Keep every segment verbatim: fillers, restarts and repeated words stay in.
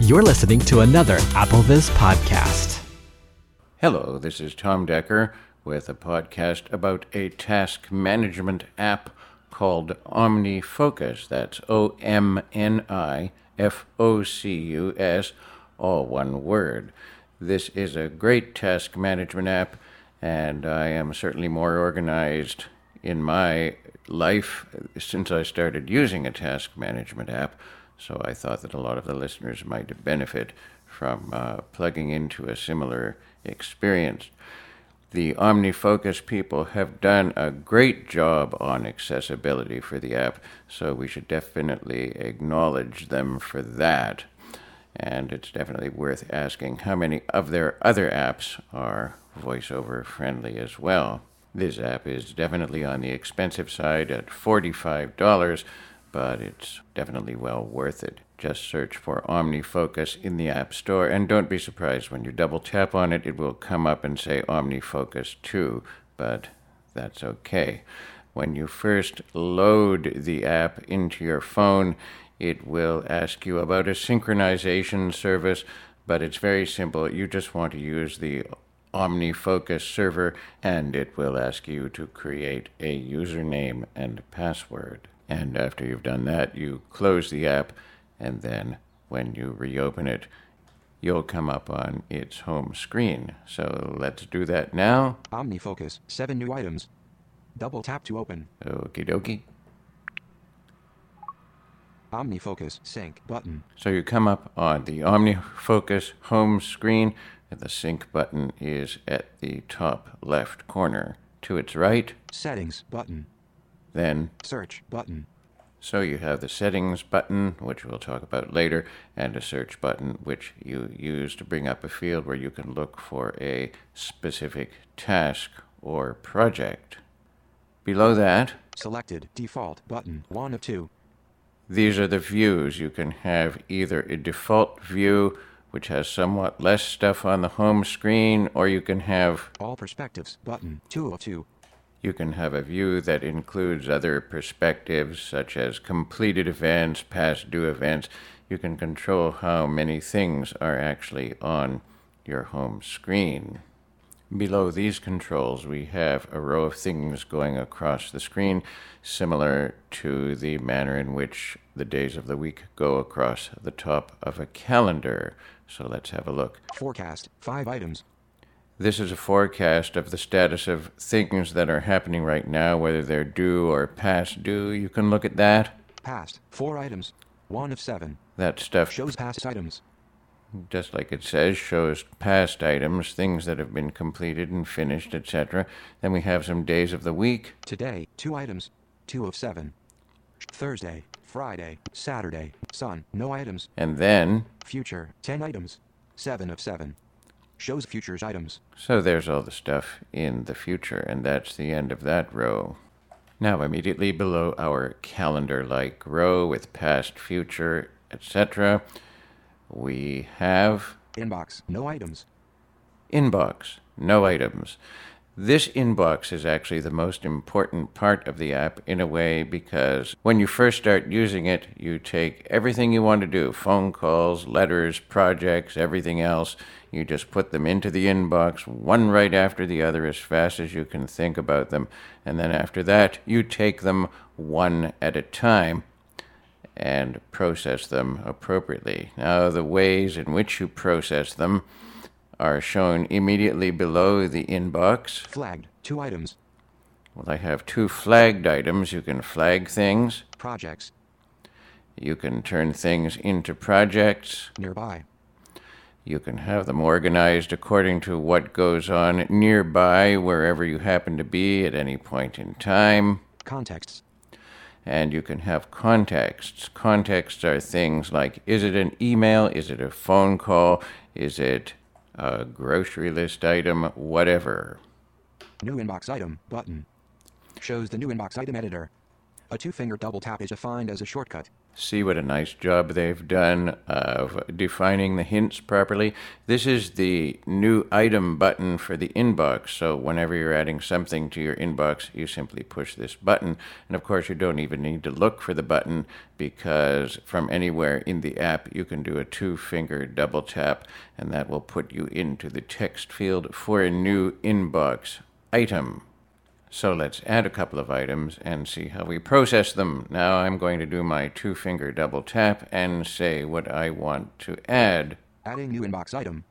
You're listening to another AppleVis podcast. Hello, this is Tom Decker with a podcast about a task management app called OmniFocus. That's O M N I F O C U S, all one word. This is a great task management app, and I am certainly more organized in my life since I started using a task management app. So I thought that a lot of the listeners might benefit from uh, plugging into a similar experience. The OmniFocus people have done a great job on accessibility for the app, so we should definitely acknowledge them for that. And it's definitely worth asking how many of their other apps are VoiceOver friendly as well. This app is definitely on the expensive side at forty-five dollars, but it's definitely well worth it. Just search for OmniFocus in the App Store, and don't be surprised when you double tap on it, it will come up and say OmniFocus two, but that's okay. When you first load the app into your phone, it will ask you about a synchronization service, but it's very simple. You just want to use the OmniFocus server, and it will ask you to create a username and password. And after you've done that, you close the app, and then when you reopen it, you'll come up on its home screen. So let's do that now. OmniFocus, seven new items. Double tap to open. Okie dokie. OmniFocus, sync button. So you come up on the OmniFocus home screen, and the sync button is at the top left corner. To its right, Settings button. then Search button. So you have the settings button, which we'll talk about later, and a search button, which you use to bring up a field where you can look for a specific task or project. Below that, Selected default button. One of two. these are the views. You can have either a default view, which has somewhat less stuff on the home screen, or you can have All perspectives button. Two of two. You can have a view that includes other perspectives, such as completed events, past due events. You can control how many things are actually on your home screen. Below these controls, we have a row of things going across the screen, similar to the manner in which the days of the week go across the top of a calendar. So let's have a look. Forecast, five items. This is a forecast of the status of things that are happening right now, whether they're due or past due. You can look at that. Past, four items. One of seven. That stuff, Shows past items. just like it says, shows past items, things that have been completed and finished, et cetera. Then we have some days of the week. Today, two items. Two of seven. Thursday, Friday, Saturday, Sun, no items. And then, Future, ten items. Seven of seven. Shows futures items. so there's all the stuff in the future, and that's the end of that row. Now, immediately below our calendar-like row with past, future, et cetera, we have Inbox, no items. Inbox, no items. This inbox is actually the most important part of the app in a way, because when you first start using it, you take everything you want to do, phone calls, letters, projects, everything else, you just put them into the inbox, one right after the other, as fast as you can think about them. And then after that, you take them one at a time and process them appropriately. Now, the ways in which you process them are shown immediately below the inbox. Flagged, two items. Well, I have two flagged items. You can flag things. Projects, You can turn things into projects. nearby. You can have them organized according to what goes on nearby, wherever you happen to be at any point in time. Contexts, And you can have contexts. Contexts are things like, is it an email? Is it a phone call? Is it a grocery list item? Whatever. new inbox item button. Shows the new inbox item editor. A two-finger double tap is defined as a shortcut. See what a nice job they've done of defining the hints properly. This is the new item button for the inbox, so whenever you're adding something to your inbox, you simply push this button. And of course, you don't even need to look for the button, because from anywhere in the app, you can do a two-finger double tap, and that will put you into the text field for a new inbox item. So let's add a couple of items and see how we process them. Now I'm going to do my two-finger double tap and say what I want to add. Adding new inbox item.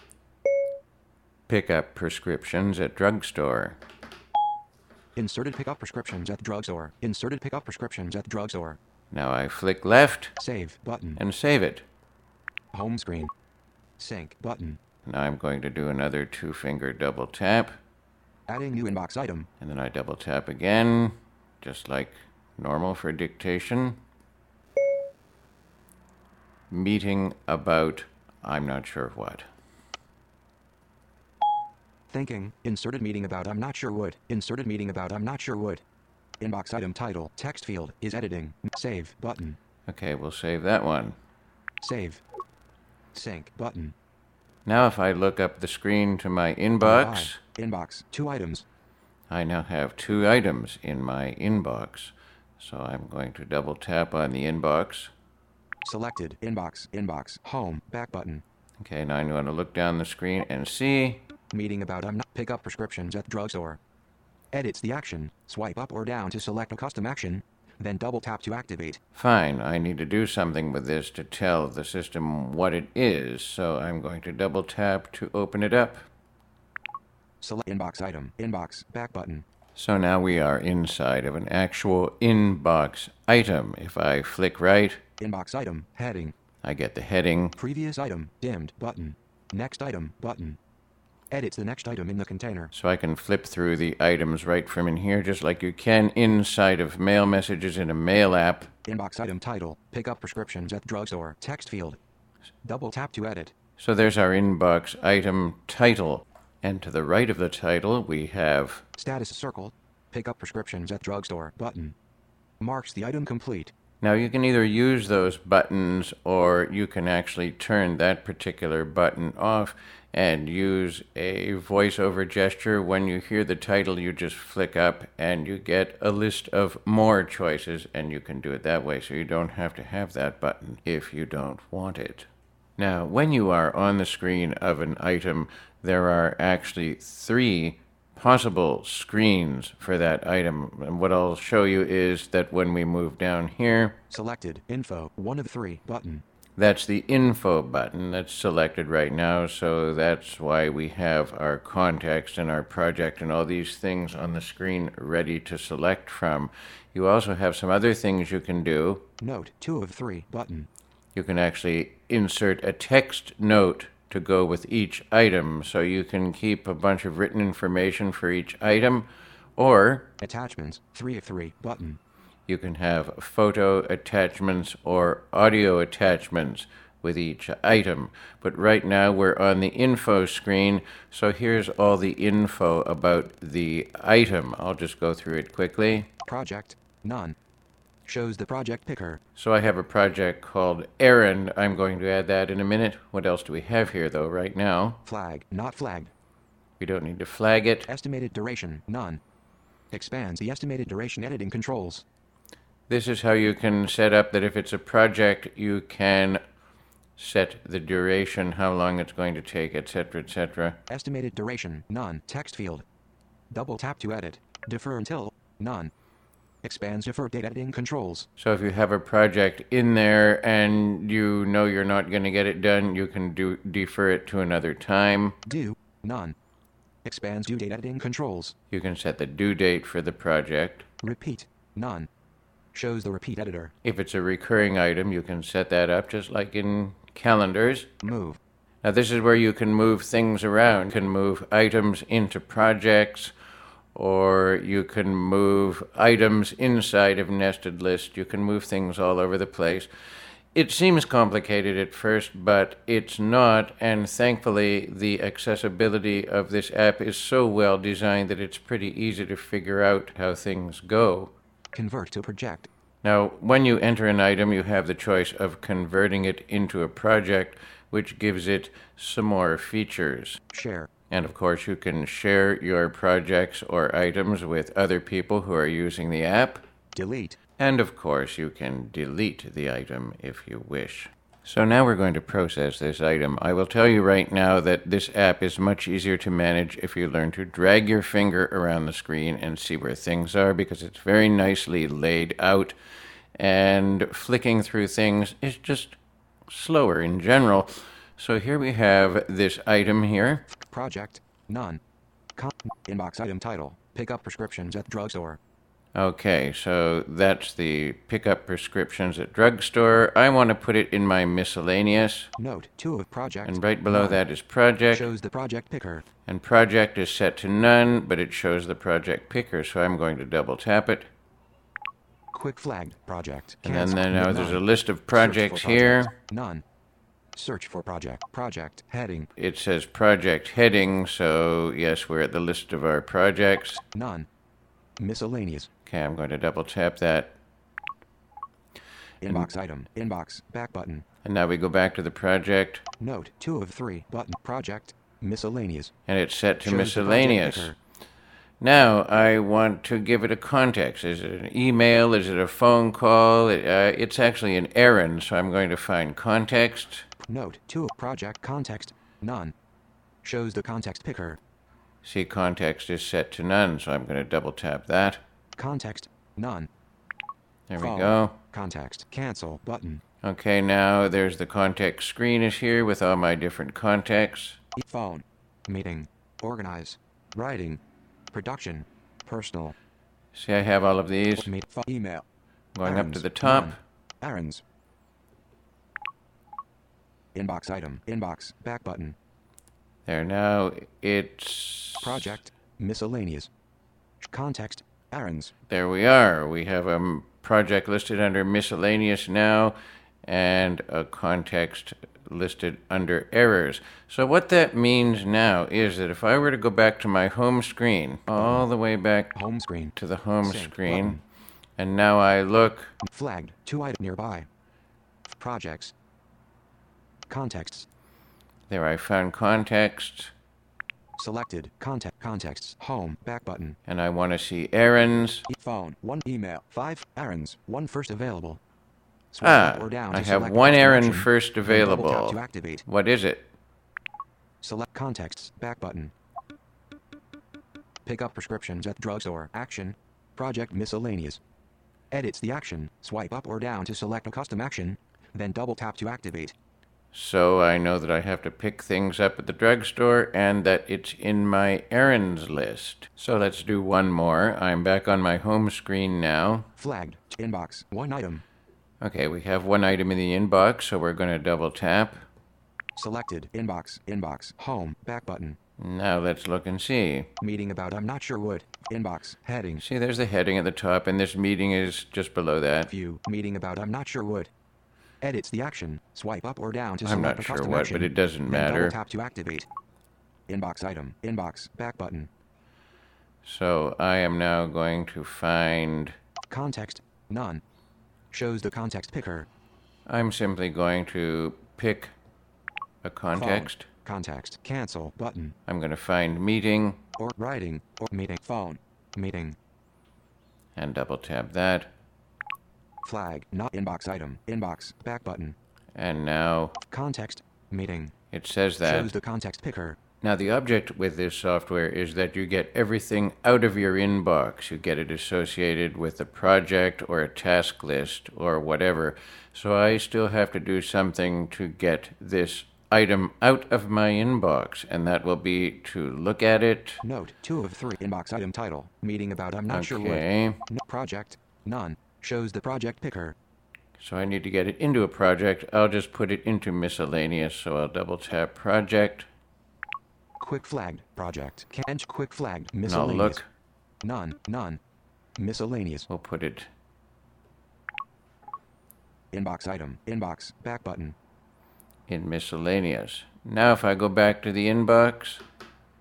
Pick up prescriptions at drugstore. Inserted pickup prescriptions at drugstore. Inserted pickup prescriptions at drugstore. Now I flick left Save button. and save it. Home screen. Sync button. Now I'm going to do another two-finger double tap. Adding new inbox item. And then I double tap again, just like normal for dictation. Meeting about I'm not sure what. Thinking. Inserted meeting about I'm not sure what. Inserted meeting about I'm not sure what. Inbox item title. Text field is editing. Save button. Okay, we'll save that one. Save. Sync button. Now if I look up the screen to my inbox, Inbox. Two items. I now have two items in my inbox. So I'm going to double tap on the inbox. Selected. Inbox. Inbox. Home. Back button. Okay, now I'm going to look down the screen and see. Meeting about I'm not pick up prescriptions at drugstore. Edits the action. Swipe up or down to select a custom action. Then double tap to activate. Fine, I need to do something with this to tell the system what it is. So I'm going to double tap to open it up. Select inbox item. Inbox. Back button. So now we are inside of an actual inbox item. If I flick right, Inbox item. Heading. I get the heading. Previous item. Dimmed button. Next item button. Edits the next item in the container. So I can flip through the items right from in here, just like you can inside of mail messages in a mail app. Inbox item title. Pick up prescriptions at drugstore. Text field. Double tap to edit. So there's our inbox item title. And to the right of the title, we have Status circle. Pick up prescriptions at drugstore button. Marks the item complete. Now you can either use those buttons or you can actually turn that particular button off and use a voiceover gesture. When you hear the title, you just flick up and you get a list of more choices, and you can do it that way, so you don't have to have that button if you don't want it. Now, when you are on the screen of an item, there are actually three possible screens for that item. And what I'll show you is that when we move down here, Selected. Info. One of three button. that's the info button that's selected right now. So that's why we have our context and our project and all these things on the screen ready to select from. You also have some other things you can do. Note. Two of three button. You can actually insert a text note to go with each item, so you can keep a bunch of written information for each item, or Attachments. Three of three button. you can have photo attachments or audio attachments with each item. But right now we're on the info screen, so here's all the info about the item. I'll just go through it quickly. Project. None. Shows the project picker. So I have a project called Errand. I'm going to add that in a minute. What else do we have here, though, right now? Flag. Not flagged. We don't need to flag it. Estimated duration. None. Expands the estimated duration editing controls. This is how you can set up that if it's a project, you can set the duration, how long it's going to take, et cetera, et cetera. Estimated duration. None. Text field. Double tap to edit. Defer until. None. Expands defer date editing controls. So if you have a project in there and you know you're not going to get it done, you can do defer it to another time. Due. None. Expands due date editing controls. You can set the due date for the project. Repeat. None. Shows the repeat editor. If it's a recurring item, you can set that up just like in calendars. Move. Now this is where you can move things around. You can move items into projects, or you can move items inside of nested list. You can move things all over the place. It seems complicated at first, but it's not, and thankfully the accessibility of this app is so well designed that it's pretty easy to figure out how things go. Convert to project. Now, when you enter an item, you have the choice of converting it into a project, which gives it some more features. Share. And of course, you can share your projects or items with other people who are using the app. Delete. And of course, you can delete the item if you wish. So now we're going to process this item. I will tell you right now that this app is much easier to manage if you learn to drag your finger around the screen and see where things are, because it's very nicely laid out, and flicking through things is just slower in general. So here we have this item here. Project. None. Con- inbox item title. Pick up prescriptions at drugstore. Okay, so that's the pick up prescriptions at drugstore. I want to put it in my miscellaneous. Note two of project. And right below none. that is project. Shows the project picker. And project is set to none, but it shows the project picker, so I'm going to double tap it. Quick flagged project. And then, Cancel. then now None. there's a list of Search projects for here. project. None. Search for project. Project. Heading. It says project heading, so yes, we're at the list of our projects. None. Miscellaneous. Okay, I'm going to double tap that. Inbox item. Inbox. Back button. And now we go back to the project, Note two of three. Button. Project. Miscellaneous. and it's set to Shows the project miscellaneous. picker. Now I want to give it a context. Is it an email? Is it a phone call? It, uh, it's actually an errand, so I'm going to find context. Note two of project context. None. Shows the context picker. See, context is set to none, so I'm going to double tap that. Context. None. There Phone. we go. Context. Cancel button. Okay, now there's the context screen is here with all my different contexts. E- Phone. Meeting. Organize. Writing. Production. Personal. See, I have all of these. Meet. Pho- email. Going up to Errands. the top. None. Errands. Inbox item. Inbox. Back button. There, now it's... Project. Miscellaneous. Context. Errands. There we are. We have a m- project listed under miscellaneous now, and a context listed under errors. So what that means now is that if I were to go back to my home screen, all the way back Home screen. to the home Sync screen, button. and now I look, Flagged. Two item nearby. Projects. Contexts. there I found context, Selected. Context. Contexts. Home. Back button. and I want to see errands. E- phone. One email. Five errands. One first available. Swipe Ah, up or down I to have select one custom errand action, first then double tap available. to activate. What is it? Select contexts. Back button. Pick up prescriptions at drugstore. Action. Project miscellaneous. Edits the action. Swipe up or down to select a custom action, then double tap to activate. So I know that I have to pick things up at the drugstore and that it's in my errands list. So let's do one more. I'm back on my home screen now. Flagged. Inbox. One item. Okay, we have one item in the inbox, so we're going to double tap. Selected. Inbox. Inbox. Home. Back button. Now let's look and see. Meeting about I'm not sure what. Inbox. Heading. See, there's the heading at the top, and this meeting is just below that. View. Meeting about I'm not sure what. Edits the action. Swipe up or down to I'm select not a sure custom what, action, but it doesn't then matter. double tap to activate. Inbox item. Inbox. Back button. So I am now going to find... Context. None. Shows the context picker. I'm simply going to pick a Phone. context. Context. Cancel button. I'm going to find meeting Or writing. Or meeting. Phone. Meeting. and double tap that. Flag. Not inbox item. Inbox. Back button. And now Context. Meeting. it says that. Shows the context picker. Now, the object with this software is that you get everything out of your inbox. You get it associated with a project or a task list or whatever. So I still have to do something to get this item out of my inbox, and that will be to look at it. Note. Two of three. Inbox item title. Meeting about I'm not sure what. Okay, No project. None. Shows the project picker. so I need to get it into a project. I'll just put it into miscellaneous, so I'll double tap project. Quick flagged. Project. Can't quick flagged. And I'll Miscellaneous. look. None. None. Miscellaneous. We'll put it Inbox item. Inbox. Back button. in miscellaneous. Now if I go back to the inbox,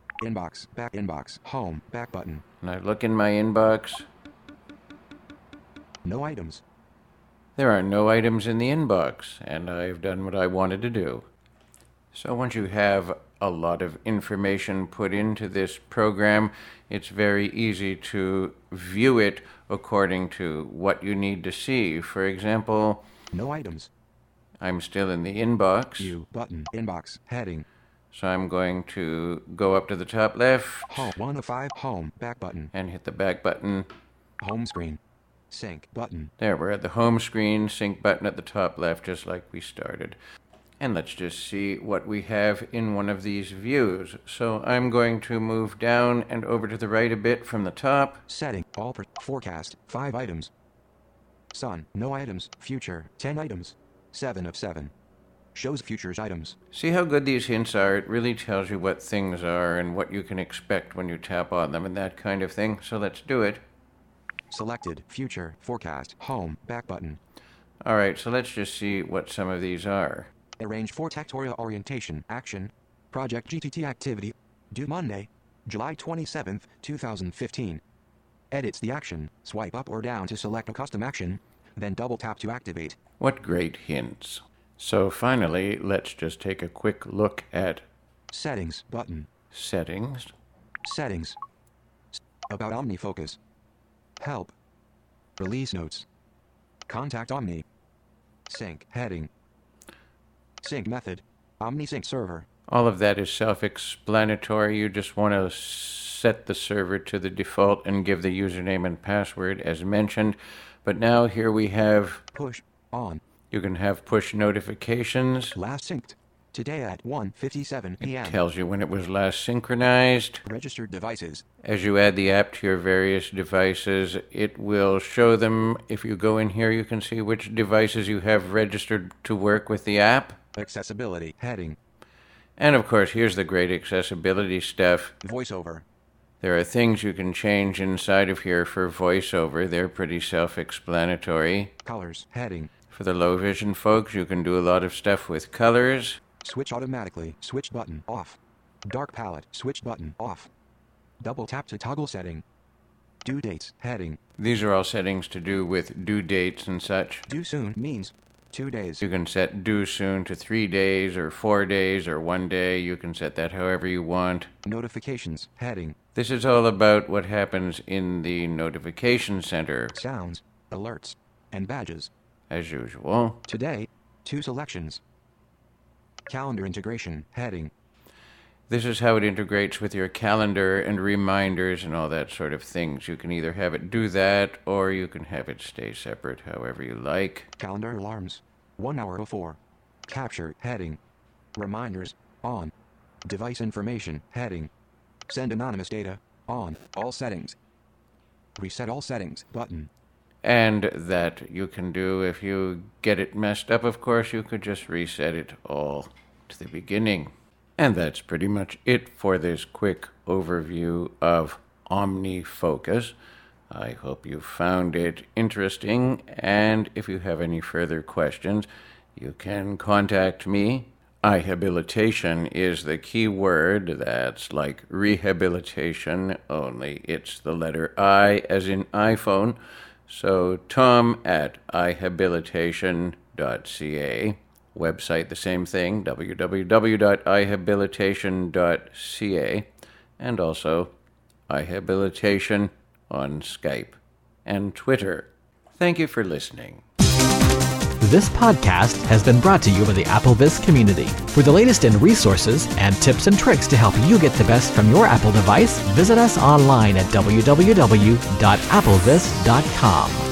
Inbox. Back inbox. Home. Back button. and I look in my inbox, No items. There are no items in the inbox, and I've done what I wanted to do. So once you have a lot of information put into this program, it's very easy to view it according to what you need to see. For example, No items. I'm still in the inbox, View button. Inbox. Heading. so I'm going to go up to the top left Home. one of five. Home. Back button. and hit the back button. Home screen. Sync button. There, we're at the home screen, sync button at the top left, just like we started. And let's just see what we have in one of these views. So I'm going to move down and over to the right a bit from the top. Setting. All per- forecast. five items. Sun. No items. Future. ten items. seven of seven. Shows futures items. See how good these hints are? It really tells you what things are and what you can expect when you tap on them and that kind of thing. So let's do it. Selected. Future. Forecast. Home. Back button. All right, so let's just see what some of these are. Arrange for Tectorial Orientation. Action. Project G T T activity. Due Monday, July twenty-seventh, two thousand fifteen. Edits the action. Swipe up or down to select a custom action, then double tap to activate. What great hints. So finally, let's just take a quick look at Settings button. settings. Settings. S- About OmniFocus. Help. Release notes. Contact Omni. Sync heading. Sync method. OmniSync server. All of that is self-explanatory. You just want to set the server to the default and give the username and password as mentioned. But now here we have, Push on. you can have push notifications. Last synced. Today at one fifty-seven p m Tells you when it was last synchronized. Registered devices. As you add the app to your various devices, it will show them. If you go in here, you can see which devices you have registered to work with the app. Accessibility heading. And of course, here's the great accessibility stuff. Voiceover. There are things you can change inside of here for voiceover. They're pretty self-explanatory. Colors heading. For the low vision folks, you can do a lot of stuff with colors. Switch automatically. Switch button off. Dark palette. Switch button off. Double tap to toggle setting. Due dates heading. These are all settings to do with due dates and such. Due soon means two days. You can set due soon to three days or four days or one day. You can set that however you want. Notifications heading. This is all about what happens in the notification center, Sounds, alerts, and badges. as usual. Today, two selections. Calendar integration heading. This is how it integrates with your calendar and reminders and all that sort of things. You can either have it do that or you can have it stay separate, however you like. Calendar alarms. One hour before. Capture heading. Reminders on. Device information heading. Send anonymous data on. All settings. Reset all settings button. And that you can do if you get it messed up, of course, you could just reset it all to the beginning. And that's pretty much it for this quick overview of OmniFocus. I hope you found it interesting, and if you have any further questions, you can contact me. Ihabilitation is the key word. That's like rehabilitation, only it's the letter I as in iPhone. So Tom at ihabilitation dot c a. Website the same thing, w w w dot ihabilitation dot c a. And also iHabilitation on Skype and Twitter. Thank you for listening. This podcast has been brought to you by the AppleVis community. For the latest in resources and tips and tricks to help you get the best from your Apple device, visit us online at w w w dot applevis dot com.